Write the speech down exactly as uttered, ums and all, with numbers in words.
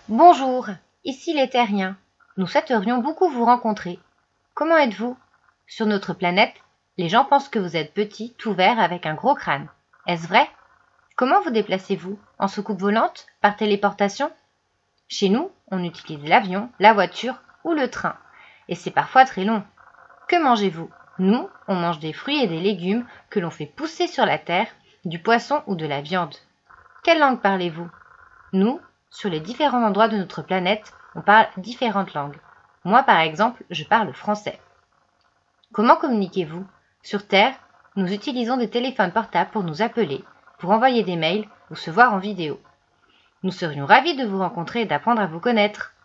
Bonjour, ici les Terriens. Nous souhaiterions beaucoup vous rencontrer. Comment êtes-vous? Sur notre planète, les gens pensent que vous êtes petit, tout vert, avec un gros crâne. Est-ce vrai? Comment vous déplacez-vous? En soucoupe volante? Par téléportation? Chez nous, on utilise l'avion, la voiture ou le train. Et c'est parfois très long. Que mangez-vous? Nous, on mange des fruits et des légumes que l'on fait pousser sur la terre, du poisson ou de la viande. Quelle langue parlez-vous? Nous, sur les différents endroits de notre planète, on parle différentes langues. Moi, par exemple, je parle français. Comment communiquez-vous? Sur Terre, nous utilisons des téléphones portables pour nous appeler, pour envoyer des mails ou se voir en vidéo. Nous serions ravis de vous rencontrer et d'apprendre à vous connaître.